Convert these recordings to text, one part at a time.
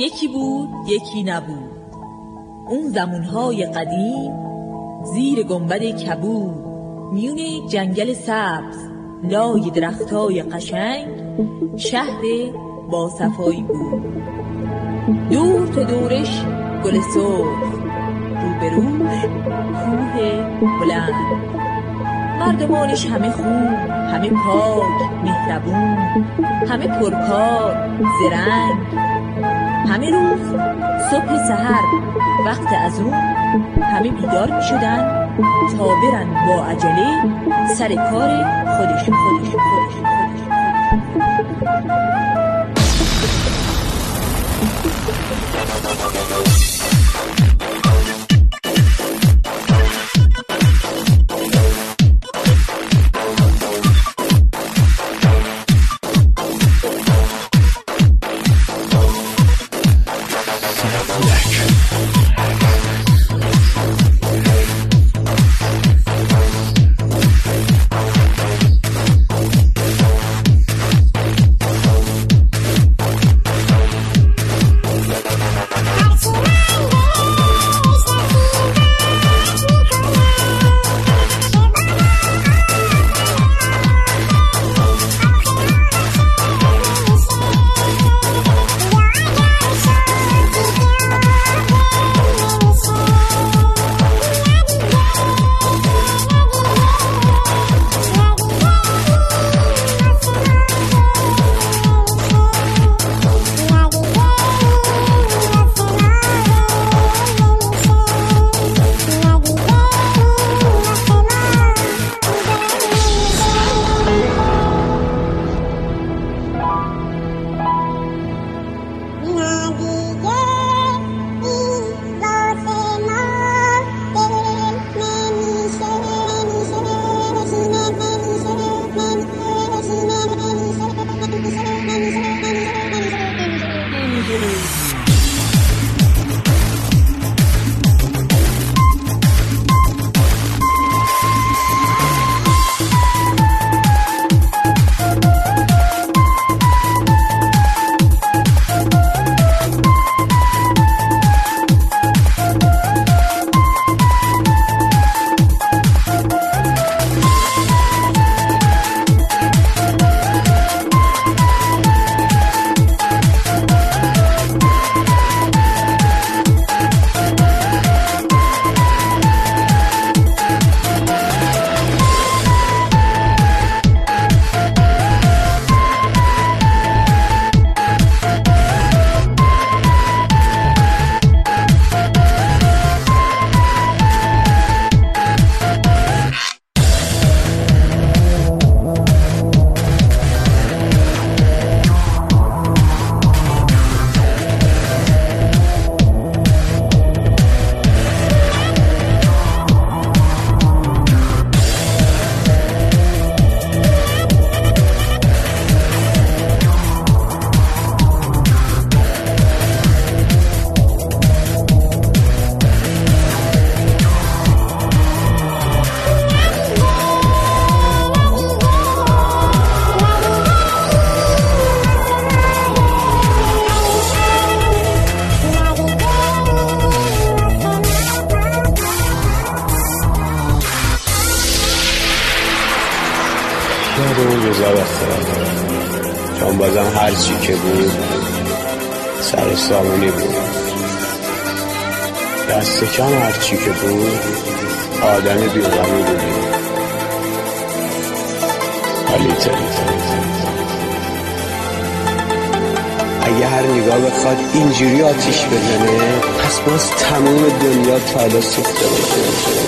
یکی بود یکی نبود، اون زمانهای قدیم زیر گنبد کبود، میون جنگل سبز لای درختای قشنگ شهر با صفایی بود. دور تا دورش گل سرخ، روبروش کوه بلند، مردمانش همه خوب، همه پاک مهربون، همه پرکار زرنگ. همه روز صبح سحر وقت از اون همه بیدار می شدن تا برن با عجله سر کار خودشون. اون روزا بخورم چون بازم هرچی که بود سر سامونی بود، دست کم هرچی که بود آدم بیغمی بودی. حالیته اگه هر نگاه بخواد اینجوری آتیش بزنه پس باز تموم دنیا تا حالا سوخته باشه.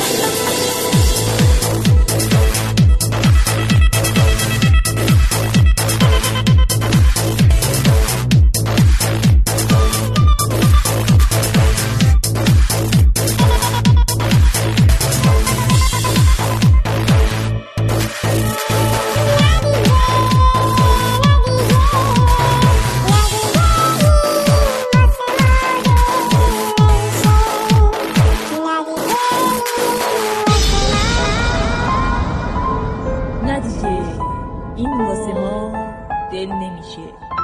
این واسه ما دل نمیشه.